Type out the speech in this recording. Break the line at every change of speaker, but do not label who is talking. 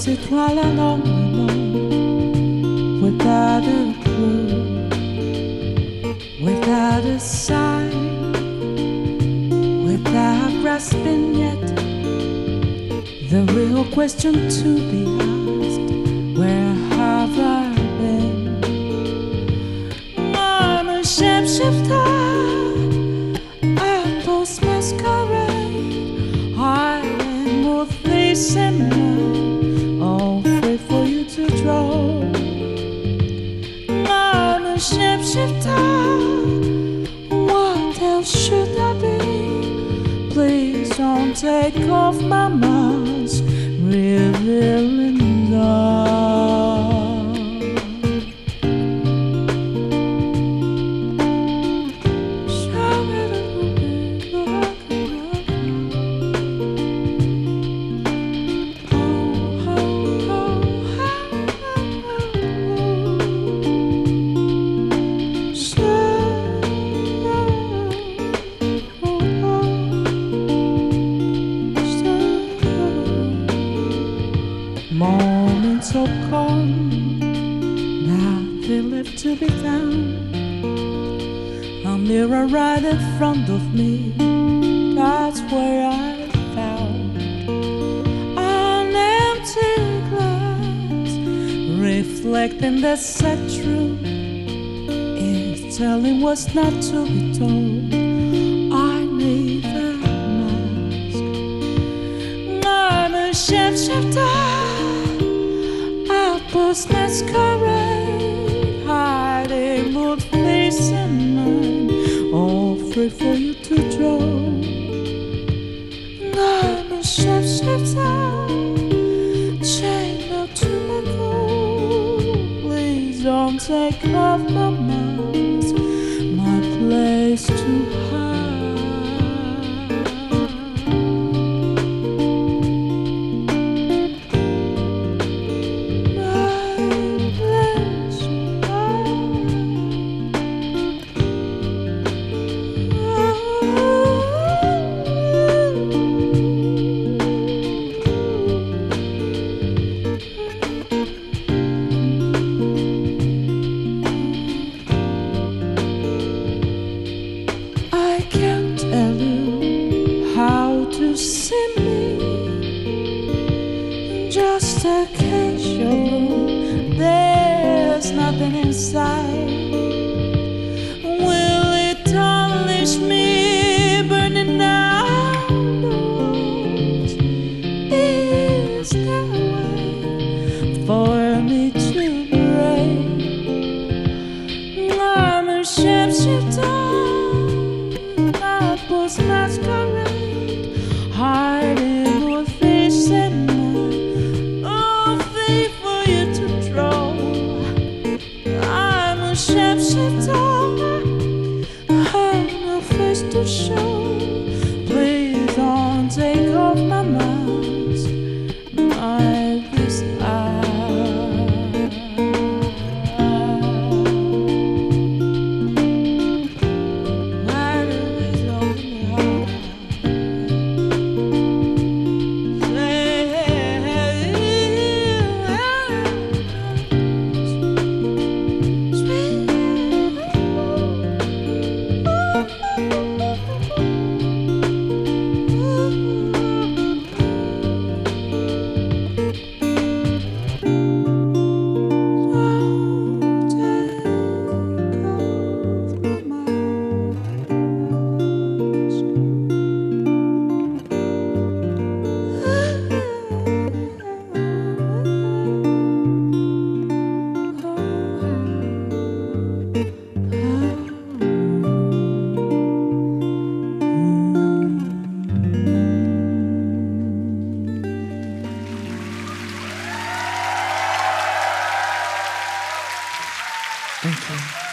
sit while I'm all alone, without a clue, without a sign, without grasping yet the real question to be asked: where have I been? I'm a shapeshifter, a post masquerade, hiding both face and mind, all free for you to draw. I'm a shapeshifter, what else should I be? Please don't take off my mask, revealing dark. Show me the movie, look around. Oh, oh, oh, oh, moments of calm, nothing left to be done. A mirror right in front of me, that's where I found an empty glass, reflecting the sad truth. It's telling what's not to be told. I need a mask. I'm a shapeshifter, post masquerade, hiding both face and mind, all free for you to draw. I'm a shapeshifter, chained up to my goal. Please don't take off my mask, my place to hide. I can't tell you how to see me, just a casual, there's nothing inside. Will it unleash me, burning down the roads? Is there a way for me to break? I'm a shapeshifter, post masquerade, hiding both face and mind, all free for you to draw. I'm a shapeshifter, I have no face to show. Please don't take off my mask, my this Thank you.